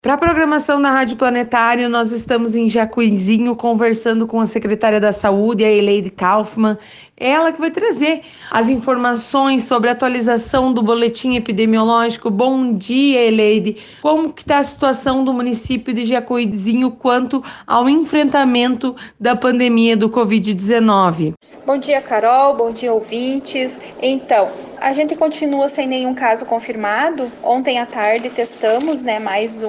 Para a programação da Rádio Planetário, nós estamos em Jacuizinho conversando com a secretária da Saúde, a Eleide Kaufmann. Ela que vai trazer as informações sobre a atualização do boletim epidemiológico. Bom dia, Eleide. Como que está a situação do município de Jacuizinho quanto ao enfrentamento da pandemia do Covid-19? Bom dia, Carol. Bom dia, ouvintes. Então, a gente continua sem nenhum caso confirmado. Ontem à tarde testamos, mais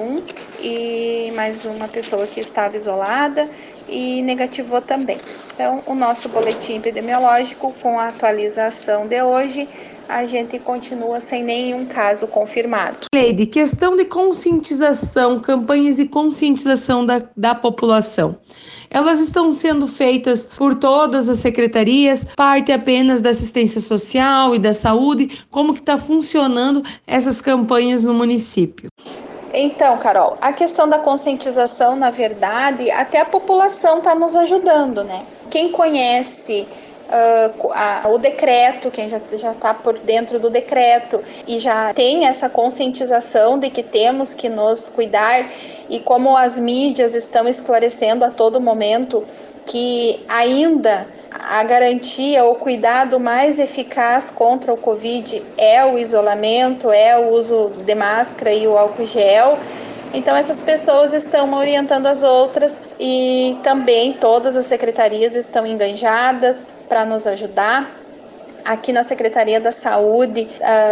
uma pessoa que estava isolada e negativou também. Então, o nosso boletim epidemiológico, com a atualização de hoje, a gente continua sem nenhum caso confirmado. Leide, questão de conscientização, campanhas de conscientização da população. Elas estão sendo feitas por todas as secretarias, parte apenas da assistência social e da saúde. Como que está funcionando essas campanhas no município? Então, Carol, a questão da conscientização, na verdade, até a população está nos ajudando, né? Quem conhece o decreto, quem já está por dentro do decreto e já tem essa conscientização de que temos que nos cuidar, e como as mídias estão esclarecendo a todo momento que ainda a garantia, o cuidado mais eficaz contra o Covid é o isolamento, é o uso de máscara e o álcool gel. Então, essas pessoas estão orientando as outras, e também todas as secretarias estão engajadas para nos ajudar. Aqui na Secretaria da Saúde,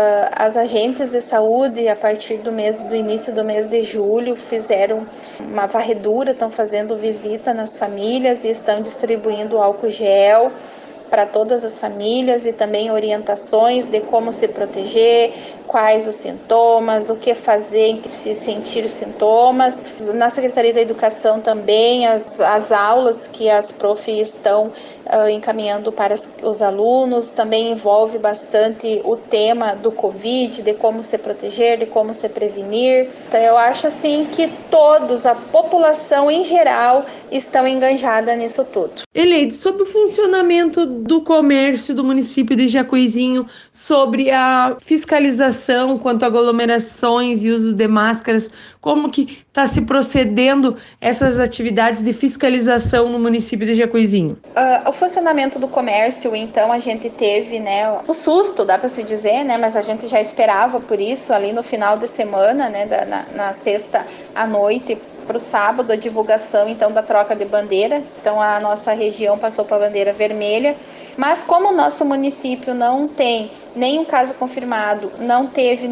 as agentes de saúde, a partir do início do mês de julho, fizeram uma varredura, estão fazendo visita nas famílias e estão distribuindo álcool gel para todas as famílias, e também orientações de como se proteger, quais os sintomas, o que fazer se sentir sintomas. Na Secretaria da Educação também, as aulas que as profs estão encaminhando para os alunos também envolve bastante o tema do Covid, de como se proteger, de como se prevenir. Então, eu acho assim que todos, a população em geral, estão enganjada nisso tudo. Eleide, sobre o funcionamento do comércio do município de Jacuizinho, sobre a fiscalização quanto a aglomerações e uso de máscaras, como que está se procedendo essas atividades de fiscalização no município de Jacuizinho? O funcionamento do comércio, então, a gente teve, o susto, dá para se dizer, mas a gente já esperava por isso ali no final de semana, na sexta à noite para o sábado, a divulgação, então, da troca de bandeira. Então, a nossa região passou para a bandeira vermelha, mas como o nosso município não tem nenhum caso confirmado, não teve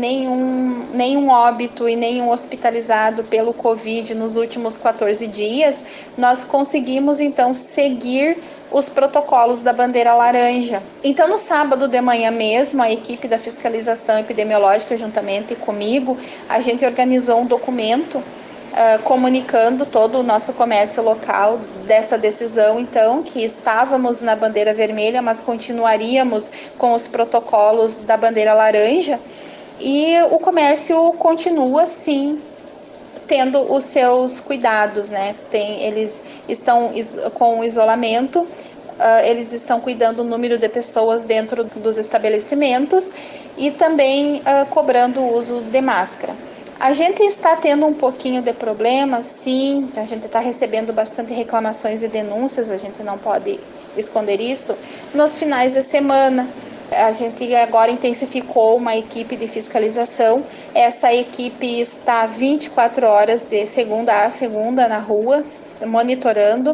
nenhum óbito e nenhum hospitalizado pelo Covid nos últimos 14 dias, nós conseguimos, então, seguir os protocolos da bandeira laranja. Então, no sábado de manhã mesmo, a equipe da fiscalização epidemiológica, juntamente comigo, a gente organizou um documento comunicando todo o nosso comércio local dessa decisão, então, que estávamos na bandeira vermelha, mas continuaríamos com os protocolos da bandeira laranja, e o comércio continua, sim, tendo os seus cuidados, eles estão com o isolamento, eles estão cuidando do número de pessoas dentro dos estabelecimentos e também cobrando o uso de máscara. A gente está tendo um pouquinho de problema, sim, a gente está recebendo bastante reclamações e denúncias, a gente não pode esconder isso, nos finais de semana. A gente agora intensificou uma equipe de fiscalização. Essa equipe está 24 horas de segunda a segunda na rua, monitorando,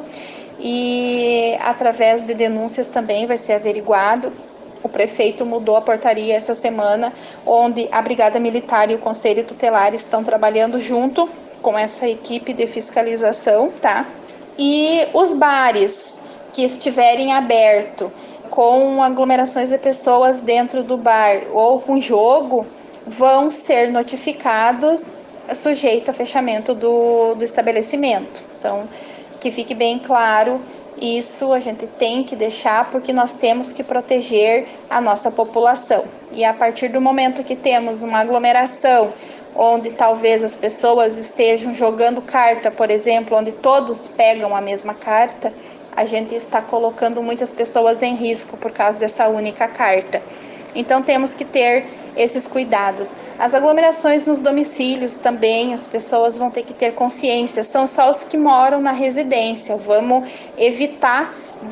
e através de denúncias também vai ser averiguado. O prefeito mudou a portaria essa semana, onde a Brigada Militar e o Conselho Tutelar estão trabalhando junto com essa equipe de fiscalização, tá? E os bares que estiverem abertos com aglomerações de pessoas dentro do bar ou com jogo, vão ser notificados sujeito a fechamento do estabelecimento. Então, que fique bem claro, isso a gente tem que deixar, porque nós temos que proteger a nossa população. E a partir do momento que temos uma aglomeração, onde talvez as pessoas estejam jogando carta, por exemplo, onde todos pegam a mesma carta, a gente está colocando muitas pessoas em risco por causa dessa única carta. Então, temos que ter esses cuidados. As aglomerações nos domicílios também, as pessoas vão ter que ter consciência, são só os que moram na residência. Vamos evitar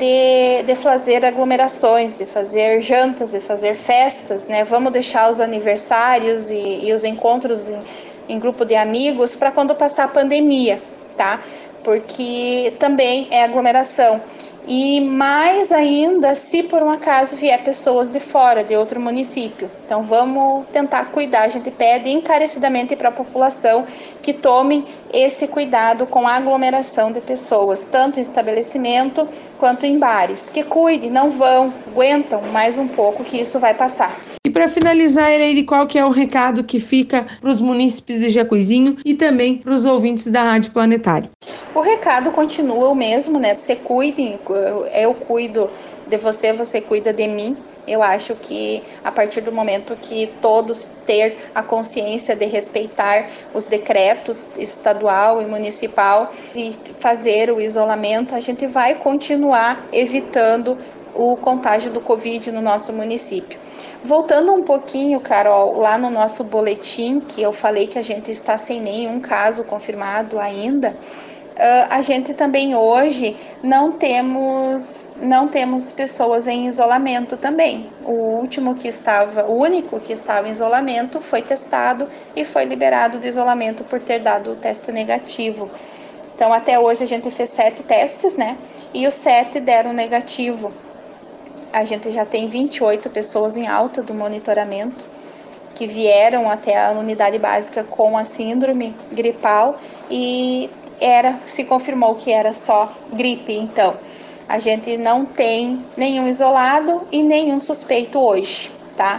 de fazer aglomerações, de fazer jantas, de fazer festas, né? Vamos deixar os aniversários e os encontros em grupo de amigos para quando passar a pandemia, tá? Porque também é aglomeração. E mais ainda, se por um acaso vier pessoas de fora, de outro município. Então vamos tentar cuidar. A gente pede encarecidamente para a população que tomem esse cuidado com a aglomeração de pessoas, tanto em estabelecimento quanto em bares. Que cuide, não aguentam mais um pouco que isso vai passar. E para finalizar, Eleide, qual que é o recado que fica para os munícipes de Jacuizinho e também para os ouvintes da Rádio Planetário? O recado continua o mesmo, né? Você cuide, eu cuido de você, você cuida de mim. Eu acho que a partir do momento que todos ter a consciência de respeitar os decretos estadual e municipal e fazer o isolamento, a gente vai continuar evitando o contágio do Covid no nosso município. Voltando um pouquinho, Carol, lá no nosso boletim, que eu falei que a gente está sem nenhum caso confirmado ainda, a gente também hoje não temos pessoas em isolamento também. O único que estava em isolamento foi testado e foi liberado do isolamento por ter dado o teste negativo. Então até hoje a gente fez 7 testes, né? E os 7 deram negativo. A gente já tem 28 pessoas em alta do monitoramento que vieram até a unidade básica com a síndrome gripal e se confirmou que era só gripe. Então, a gente não tem nenhum isolado e nenhum suspeito hoje, tá?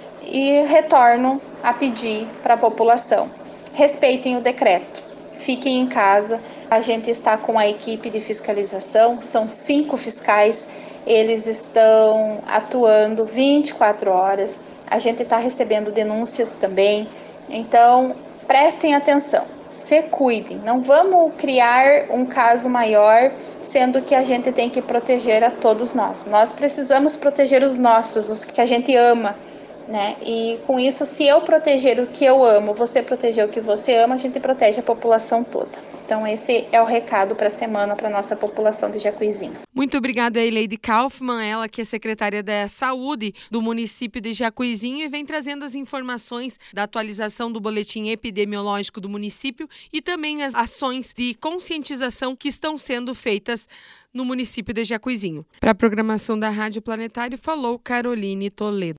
E retorno a pedir para a população: respeitem o decreto, fiquem em casa. A gente está com a equipe de fiscalização, são 5 fiscais, eles estão atuando 24 horas. A gente está recebendo denúncias também, então prestem atenção. Se cuidem, não vamos criar um caso maior, sendo que a gente tem que proteger a todos nós. Nós precisamos proteger os nossos, os que a gente ama, né? E com isso, se eu proteger o que eu amo, você proteger o que você ama, a gente protege a população toda. Então esse é o recado para a semana para a nossa população de Jacuizinho. Muito obrigada a Eleide Kaufmann, ela que é secretária da Saúde do município de Jacuizinho e vem trazendo as informações da atualização do boletim epidemiológico do município e também as ações de conscientização que estão sendo feitas no município de Jacuizinho. Para a programação da Rádio Planetário, falou Caroline Toledo.